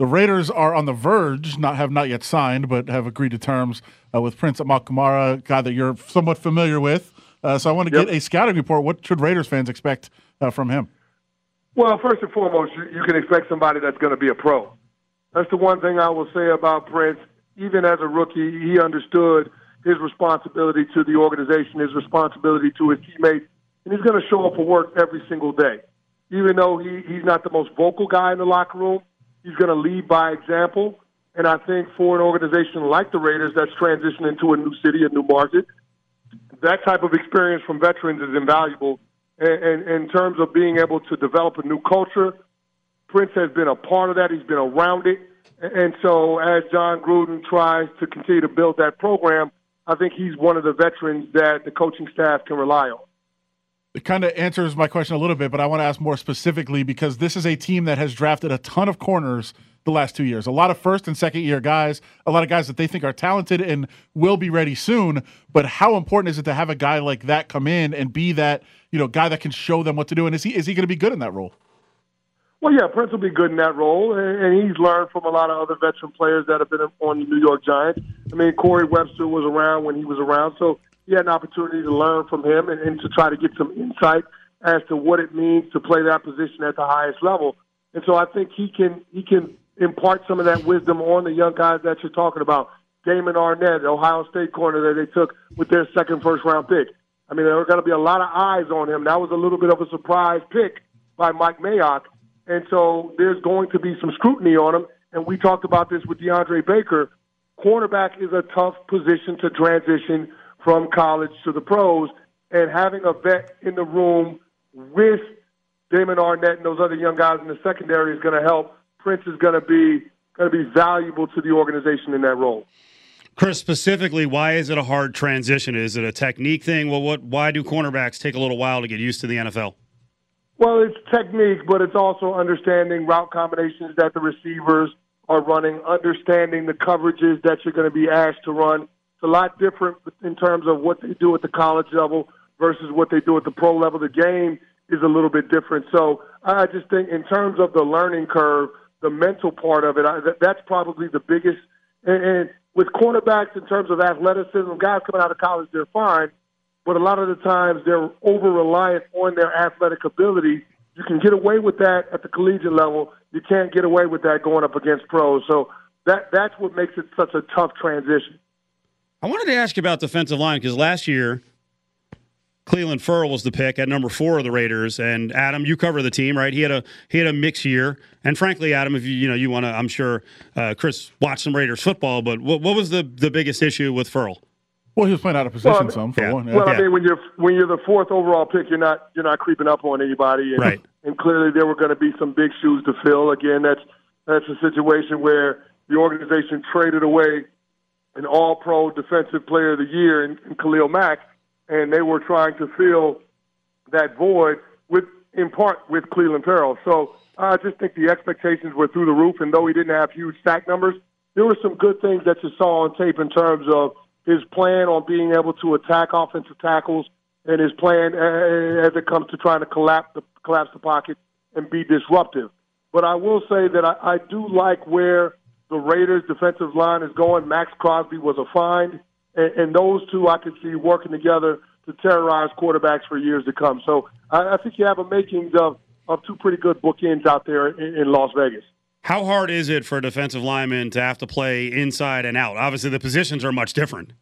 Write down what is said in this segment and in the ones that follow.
The Raiders are on the verge, have not yet signed, but have agreed to terms with Prince Amukamara, a guy that you're somewhat familiar with. So I want to get a scouting report. What should Raiders fans expect from him? Well, first and foremost, you can expect somebody that's going to be a pro. That's the one thing I will say about Prince. Even as a rookie, he understood his responsibility to the organization, his responsibility to his teammates, and he's going to show up for work every single day. Even though he's not the most vocal guy in the locker room, he's going to lead by example. And I think for an organization like the Raiders that's transitioning to a new city, a new market, that type of experience from veterans is invaluable. And in terms of being able to develop a new culture, Prince has been a part of that. He's been around it. And so as John Gruden tries to continue to build that program, I think he's one of the veterans that the coaching staff can rely on. It kind of answers my question a little bit, but I want to ask more specifically because this is a team that has drafted a ton of corners the last 2 years. A lot of first and second year guys, a lot of guys that they think are talented and will be ready soon. But how important is it to have a guy like that come in and be that, guy that can show them what to do? And is he going to be good in that role? Well, yeah, Prince will be good in that role, and he's learned from a lot of other veteran players that have been on the New York Giants. I mean, Corey Webster was around when he was around, so he had an opportunity to learn from him and to try to get some insight as to what it means to play that position at the highest level. And so I think he can impart some of that wisdom on the young guys that you're talking about. Damon Arnett, the Ohio State corner that they took with their second first-round pick. I mean, there are going to be a lot of eyes on him. That was a little bit of a surprise pick by Mike Mayock. And so there's going to be some scrutiny on him. And we talked about this with DeAndre Baker. Cornerback is a tough position to transition from college to the pros. And having a vet in the room with Damon Arnett and those other young guys in the secondary is going to help. Prince is going to be valuable to the organization in that role. Chris, specifically, why is it a hard transition? Is it a technique thing? Well, why do cornerbacks take a little while to get used to the NFL? Well, it's technique, but it's also understanding route combinations that the receivers are running, understanding the coverages that you're going to be asked to run. It's a lot different in terms of what they do at the college level versus what they do at the pro level. The game is a little bit different. So I just think in terms of the learning curve, the mental part of it, that's probably the biggest. And with cornerbacks, in terms of athleticism, guys coming out of college, they're fine. But a lot of the times they're over-reliant on their athletic ability. You can get away with that at the collegiate level. You can't get away with that going up against pros. So that's what makes it such a tough transition. I wanted to ask you about defensive line because last year Clelin Ferrell was the pick at number 4 of the Raiders. And Adam, you cover the team, right? He had a mixed year. And frankly, Adam, if you want to, I'm sure Chris watched some Raiders football. But what was the biggest issue with Ferrell? Well, he was playing out of position for one. Well, I mean, when you're the 4th overall pick, you're not creeping up on anybody, and, right. And clearly there were going to be some big shoes to fill. Again, that's a situation where the organization traded away an All-Pro Defensive Player of the Year in Khalil Mack, and they were trying to fill that void in part with Clelin Ferrell. So I just think the expectations were through the roof, and though he didn't have huge sack numbers, there were some good things that you saw on tape in terms of his plan on being able to attack offensive tackles and his plan as it comes to trying to collapse the pocket and be disruptive. But I will say that I do like where the Raiders' defensive line is going. Max Crosby was a find, and those two I could see working together to terrorize quarterbacks for years to come. So I think you have a makings of two pretty good bookends out there in Las Vegas. How hard is it for a defensive lineman to have to play inside and out? Obviously, the positions are much different.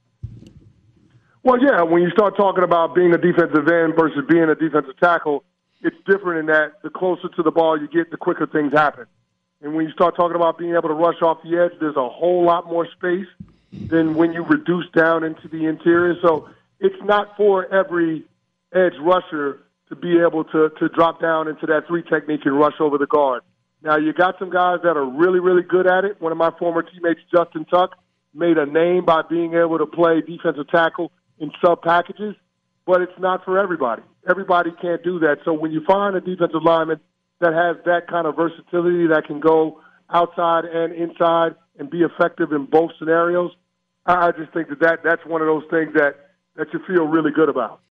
Well, yeah, when you start talking about being a defensive end versus being a defensive tackle, it's different in that the closer to the ball you get, the quicker things happen. And when you start talking about being able to rush off the edge, there's a whole lot more space than when you reduce down into the interior. So it's not for every edge rusher to be able to drop down into that 3 technique and rush over the guard. Now, you got some guys that are really, really good at it. One of my former teammates, Justin Tuck, made a name by being able to play defensive tackle in sub-packages, but it's not for everybody. Everybody can't do that. So when you find a defensive lineman that has that kind of versatility that can go outside and inside and be effective in both scenarios, I just think that's one of those things that you feel really good about.